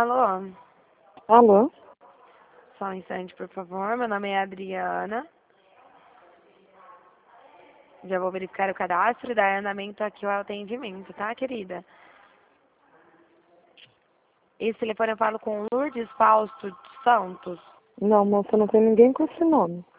Alô? Alô? Só um instante, por favor. Meu nome é Adriana. Já vou verificar o cadastro e dar andamento aqui ao atendimento, tá, querida? Esse telefone eu falo com Lourdes Fausto Santos. Não, moça, não tem ninguém com esse nome.